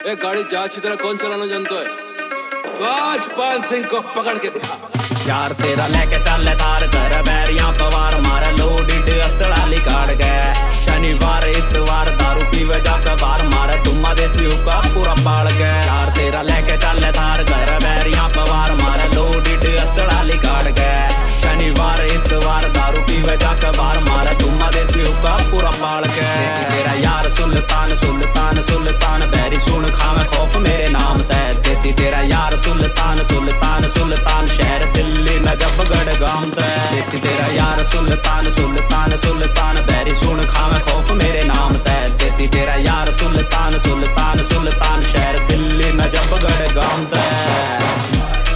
एक गाड़ी जहाज की तरह कौन चलाना जानता है? आज पान सिंह को पकड़ के दिखा। यार तेरा लेके चल तार घर बैरियां पवार मारे लोडिड असड़ाली काट गए। शनिवार इतवार दारू पीवे जाकर बार मारे तुम्मा देसी का पूरा बाल गए। यार तेरा लेके चल तार घर बैरियां पवार मारे लोडिड असड़ाली काट गए। शनिवार इतवार दारू पीवे जाकर बार मारे तुम्मा देसी का पूरा बाल गए। तेरा यार सुल्तान सुल्तान सुल्तान बैरी सुन खावे खौफ मेरे नाम तय। देसी तेरा यार सुल्तान सुल्तान सुल्तान शहर दिल्ली नजफगढ़ गांव तय। देसी तेरा यार सुल्तान सुल्तान सुल्तान बैरी सुन खावे खौफ मेरे नाम तय। देसी तेरा यार सुल्तान सुल्तान सुल्तान शहर दिल्ली नजफगढ़ गांव तय।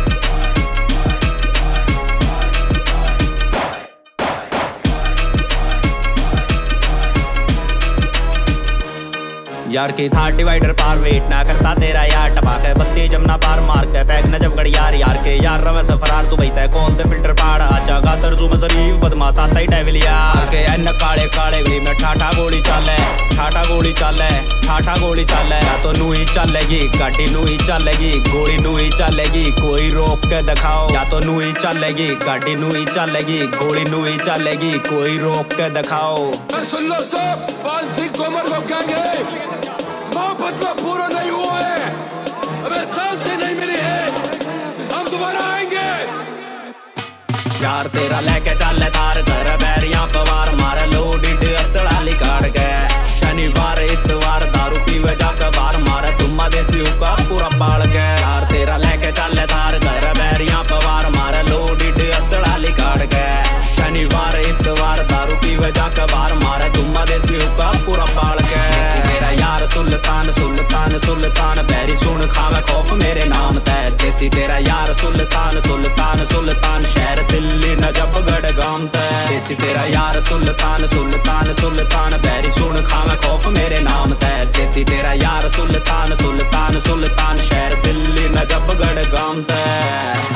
यार की था डिवाइडर पार वेट ना करता तेरा यार टपाके बत्ती जमना पार मार के पैग नजफगढ़ यार के यार रवे सफरार तू बैठा कौन दे फिल्टर पाड़ आजा गातर जू में शरीफ बदमाश आता ही डेविल यार के एन काले काले गली में ठाठा गोली चले ठाठा गोली चले ठाठा गोली चले। या तो नू ही चलेगी गाड़ी नू ही चलेगी गोली नू ही चलेगी कोई रोक के दिखाओ। या तो नू ही चलेगी गाड़ी नू ही चलेगी गोली नू ही चलेगी कोई रोक के दिखाओ। सुन लो सब, पान सिंह कोमर को कहेंगे मोहब्बत पूरा नहीं हुआ है, हमें शांति नहीं मिली है, हम दोबारा आएंगे। यार तेरा लेके चल तार घर बैरियां पवार मारे लोडिड असड़ाली काट गए। शनिवार इतवार दारू पीवे जाकर बार मारे तुम्मा देसी का पूरा बाल गए। यार तेरा लेके चल तार घर बैरियां पवार मारे लोडिड असड़ाली काट गए। शनिवार इतवार दारू पीवे जाकर बार मारे तुम्मा देसी का पूरा बाल गए। तेरा यार सुल्तान सुल्तान सुल्तान बैरी सुन खावे खौफ मेरे नाम तय। देसी तेरा यार सुल्तान सुल्तान सुल्तान शहर दिल्ली नजफगढ़ गांव तय। देसी तेरा यार सुल्तान सुल्तान सुल्तान बैरी सुन खावे खौफ मेरे नाम तय। देसी तेरा यार सुल्तान सुल्तान सुल्तान शहर दिल्ली नजफगढ़ गांव तय।